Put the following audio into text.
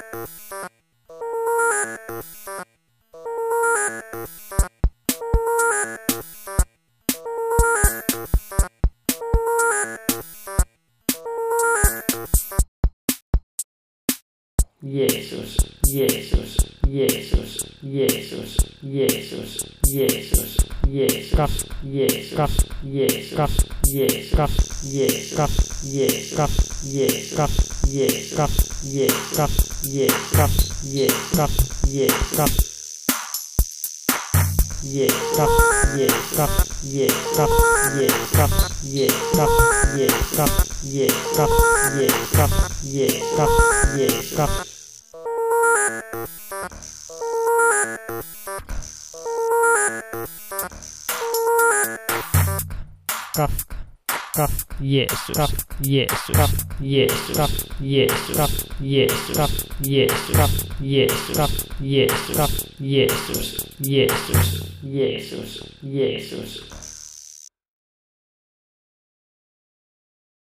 Jeesus, Jeesus, Jeesus, Jeesus, Jeesus, Jeesus, Jeesus, Jeesus, Jeesus, Jeesus, Jeesus, Jeesus, Jeesus, Jeesus, Jeesus, Jeesus, Jeesus, Jeesus. Jeesus, Jeesus, Jeesus, Jeesus, Jeesus, Jeesus, Jeesus, Jeesus, Jeesus, Jeesus. Jeesus, Jeesus, Jeesus, Jeesus, Jeesus, Jeesus, Jeesus, Jeesus, Jeesus, Jeesus, Jeesus, Jeesus.